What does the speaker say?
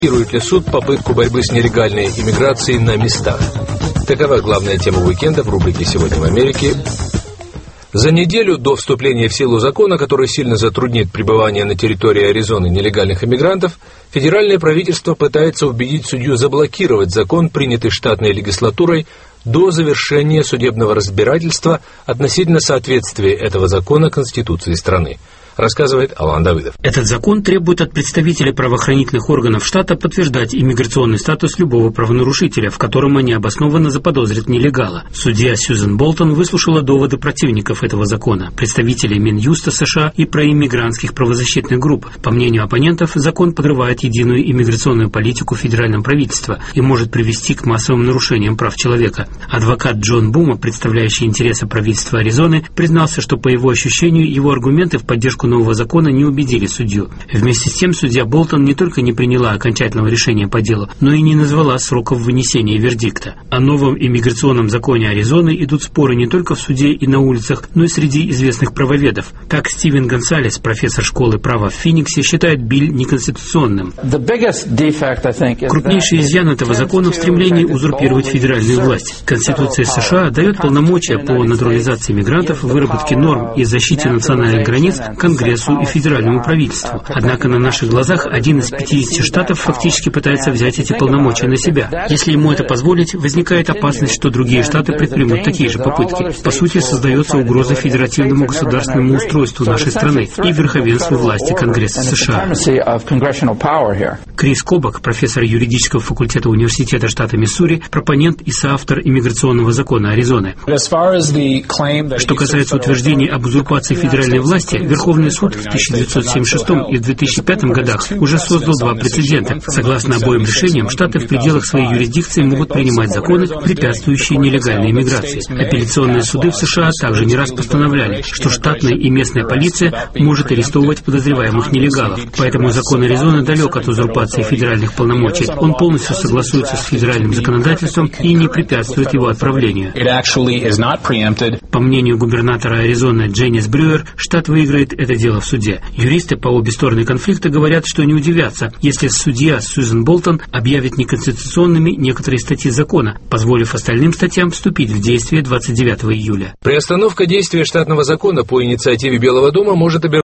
Ли суд попытку борьбы с нелегальной иммиграцией на местах? Такова главная тема уикенда в рубрике «Сегодня в Америке». За неделю до вступления в силу закона, который сильно затруднит пребывание на территории Аризоны нелегальных иммигрантов, федеральное правительство пытается убедить судью заблокировать закон, принятый штатной легислатурой, до завершения судебного разбирательства относительно соответствия этого закона Конституции страны. Рассказывает Алан Давыдов. Этот закон требует от представителей правоохранительных органов штата подтверждать иммиграционный статус любого правонарушителя, в котором они обоснованно заподозрят нелегала. Судья Сьюзен Болтон выслушала доводы противников этого закона, представителей Минюста США и проиммигрантских правозащитных групп. По мнению оппонентов, закон подрывает единую иммиграционную политику федерального правительства и может привести к массовым нарушениям прав человека. Адвокат Джон Бума, представляющий интересы правительства Аризоны, признался, что по его ощущению его аргументы в поддержку нового закона не убедили судью. Вместе с тем, судья Болтон не только не приняла окончательного решения по делу, но и не назвала сроков вынесения вердикта. О новом иммиграционном законе Аризоны идут споры не только в суде и на улицах, но и среди известных правоведов. Так, Стивен Гонсалес, профессор школы права в Фениксе, считает биль неконституционным. Крупнейший изъян этого закона в стремлении узурпировать федеральную власть. Конституция США дает полномочия по натурализации мигрантов, выработке норм и защите национальных границ Конгрессу и федеральному правительству. Однако на наших глазах один из 50 штатов фактически пытается взять эти полномочия на себя. Если ему это позволить, возникает опасность, что другие штаты предпримут такие же попытки. По сути, создается угроза федеративному государственному устройству нашей страны и верховенству власти Конгресса США. Крис Кобак, профессор юридического факультета университета штата Миссури, пропонент и соавтор иммиграционного закона Аризоны. Что касается утверждений об узурпации федеральной власти, Верховный суд в 1976 и в 2005 годах уже создал два прецедента. Согласно обоим решениям, штаты в пределах своей юрисдикции могут принимать законы, препятствующие нелегальной иммиграции. Апелляционные суды в США также не раз постановляли, что штатная и местная полиция может арестовывать подозреваемых нелегалов. Поэтому закон Аризоны далек от узурпации федеральных полномочий. Он полностью согласуется с федеральным законодательством и не препятствует его отправлению. По мнению губернатора Аризоны Дженнис Брюер, штат выиграет это дело в суде. Юристы по обе стороны конфликта говорят, что не удивятся, если судья Сьюзен Болтон объявит неконституционными некоторые статьи закона, позволив остальным статьям вступить в действие 29 июля. Приостановка действия штатного закона по инициативе Белого дома может обернуться